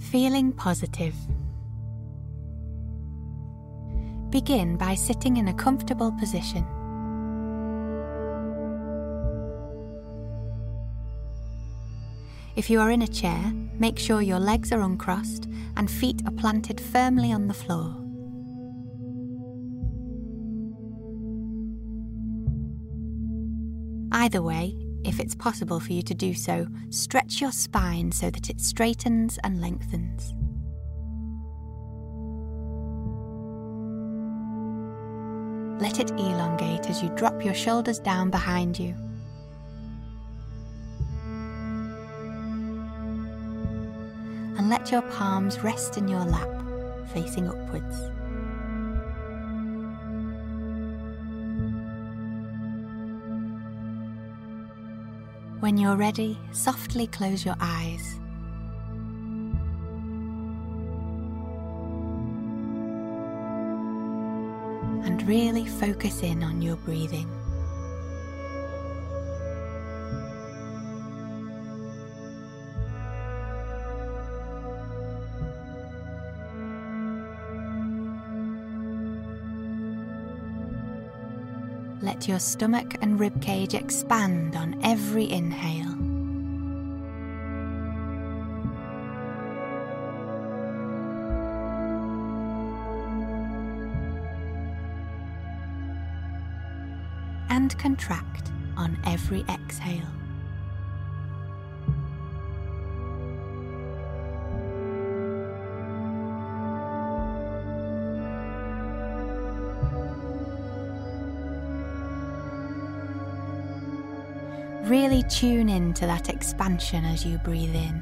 Feeling positive. Begin by sitting in a comfortable position. If you are in a chair, make sure your legs are uncrossed and feet are planted firmly on the floor. Either way, if it's possible for you to do so, stretch your spine so that it straightens and lengthens. Let it elongate as you drop your shoulders down behind you. And let your palms rest in your lap, facing upwards. When you're ready, softly close your eyes. And really focus in on your breathing. Let your stomach and ribcage expand on every inhale. And contract on every exhale. Really tune into that expansion as you breathe in.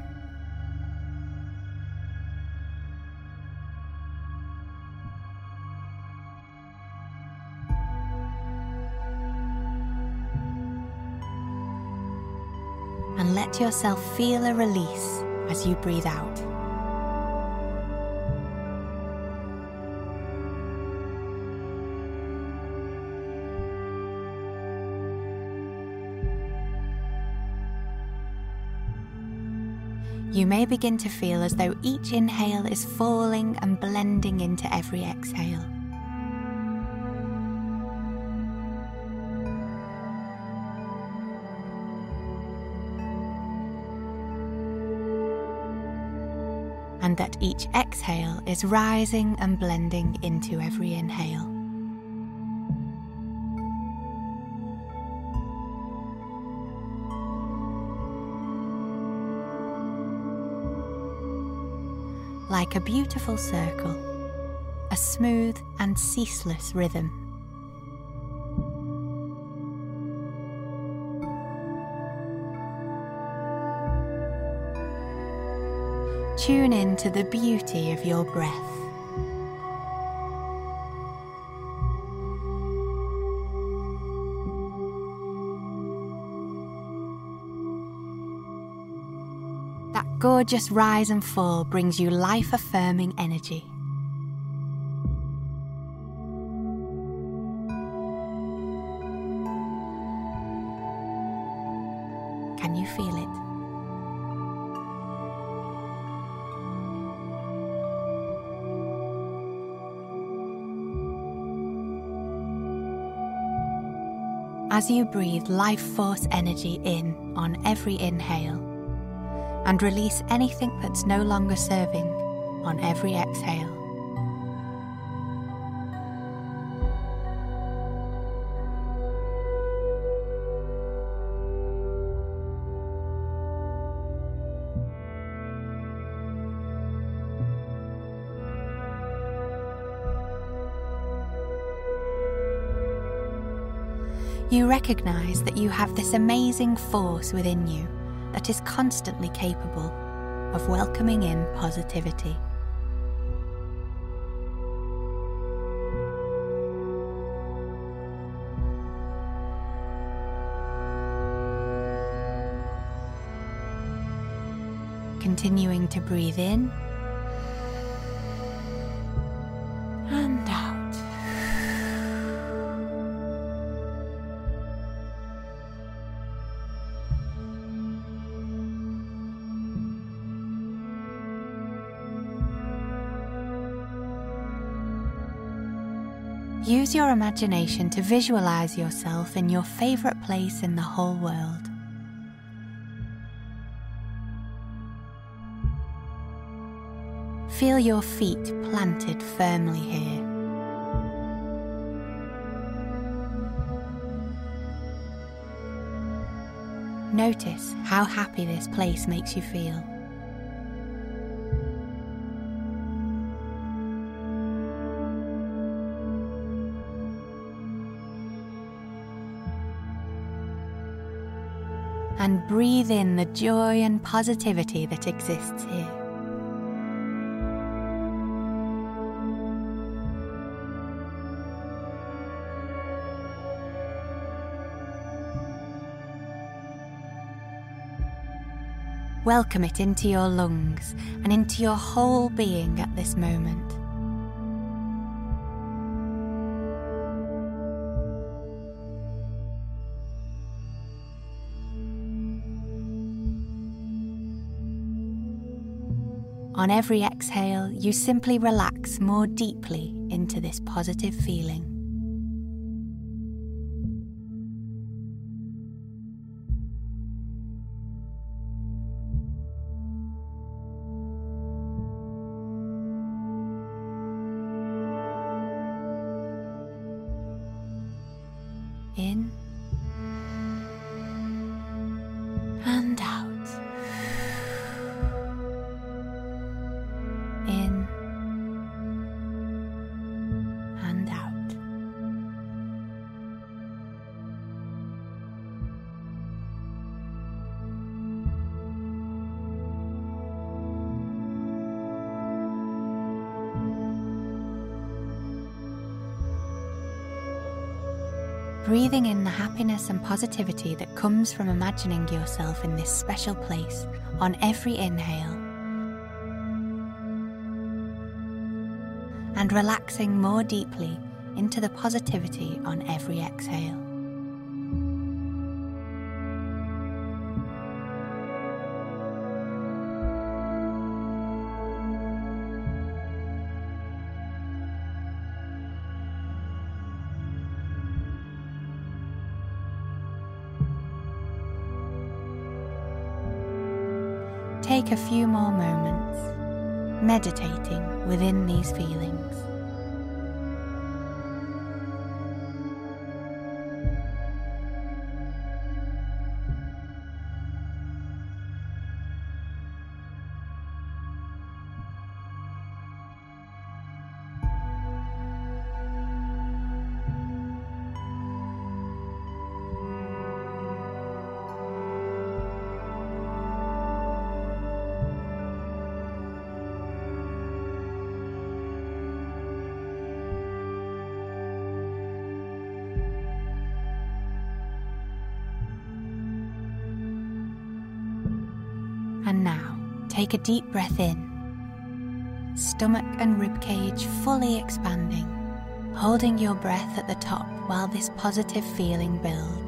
And let yourself feel a release as you breathe out. You may begin to feel as though each inhale is falling and blending into every exhale. And that each exhale is rising and blending into every inhale. Like a beautiful circle, a smooth and ceaseless rhythm. Tune in to the beauty of your breath. That gorgeous rise and fall brings you life-affirming energy. Can you feel it? As you breathe life force energy in on every inhale, and release anything that's no longer serving on every exhale. You recognize that you have this amazing force within you that is constantly capable of welcoming in positivity. Continuing to breathe in and out. Use your imagination to visualize yourself in your favorite place in the whole world. Feel your feet planted firmly here. Notice how happy this place makes you feel. And breathe in the joy and positivity that exists here. Welcome it into your lungs and into your whole being at this moment. On every exhale, you simply relax more deeply into this positive feeling. In and out. In and out. Breathing in the happiness and positivity that comes from imagining yourself in this special place on every inhale, and relaxing more deeply into the positivity on every exhale. Take a few more moments, meditating within these feelings. And now, take a deep breath in, stomach and ribcage fully expanding, holding your breath at the top while this positive feeling builds.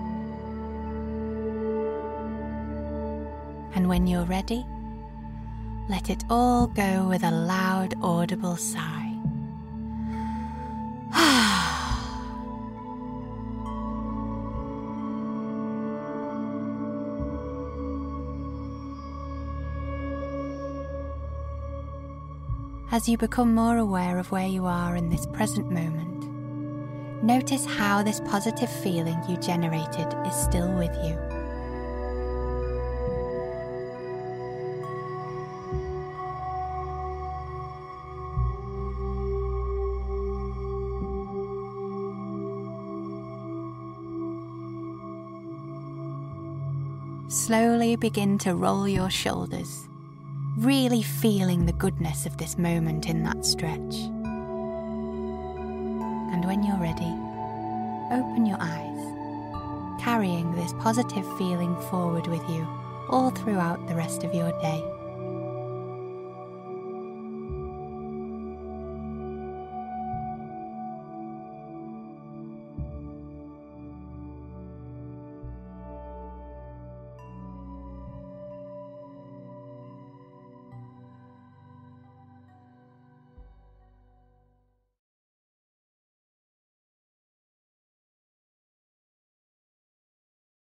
And when you're ready, let it all go with a loud, audible sigh. As you become more aware of where you are in this present moment, notice how this positive feeling you generated is still with you. Slowly begin to roll your shoulders, really feeling the goodness of this moment in that stretch. And when you're ready, open your eyes, carrying this positive feeling forward with you all throughout the rest of your day.